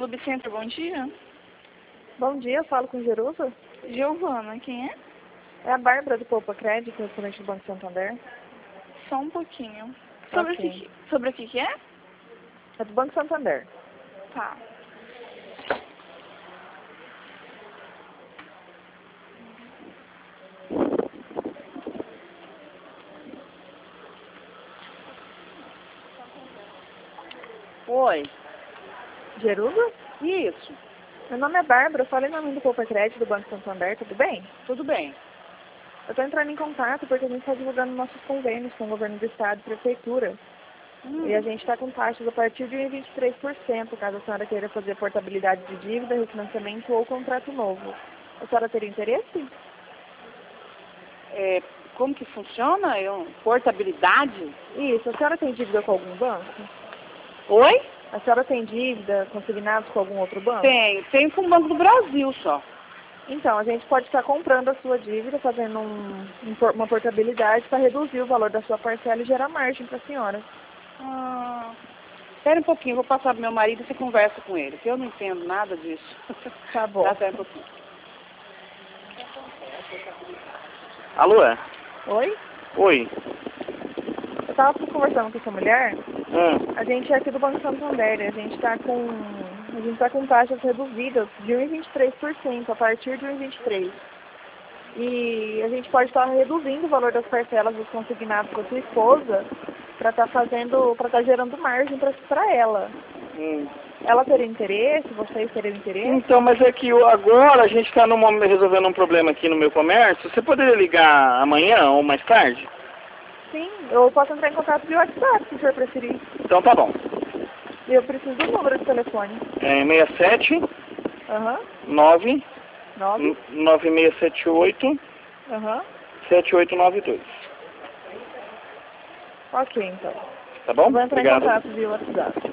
Clube Center, bom dia. Bom dia, eu falo com Jerusa. Giovana, quem é? É a Bárbara do Poupa Crédito, referente do Banco Santander. Só um pouquinho. Ok. Sobre o que é? É do Banco Santander. Tá. Oi, Jerusa? isso, Meu nome é Bárbara, eu falei em nome do Poupa Crédito do Banco Santander, tudo bem? tudo bem. Eu estou entrando em contato porque a gente está divulgando nossos convênios com o governo do estado e prefeitura. E a gente está com taxas a partir de 23%, caso a senhora queira fazer portabilidade de dívida, refinanciamento ou contrato novo. A senhora teria interesse? Como que funciona? Portabilidade? Isso, a senhora tem dívida com algum banco? Oi? A senhora tem dívida consignados com algum outro banco? Tem com o Banco do Brasil só. Então, a gente pode estar comprando a sua dívida, fazendo uma portabilidade para reduzir o valor da sua parcela e gerar margem para a senhora. Espera um pouquinho, vou passar pro meu marido e você conversa com ele, que eu não entendo nada disso. Tá bom. Espera um pouquinho. Alô? Oi? Oi. Eu estava conversando com essa mulher. A gente é aqui do Banco Santander, a gente está com taxas reduzidas de 1,23% a partir de 1,23%. E a gente pode estar reduzindo o valor das parcelas dos consignados da sua esposa para estar gerando margem para ela. Ela teria interesse? Vocês teriam interesse? Então, mas é que agora a gente está resolvendo um problema aqui no meu comércio. Você poderia ligar amanhã ou mais tarde? Sim, eu posso entrar em contato via WhatsApp, se o senhor preferir. Então tá bom. Eu preciso do número de telefone. É 67 9 9 9678 7892. Ok, então. Tá bom? Eu vou entrar Obrigado. em contato via WhatsApp.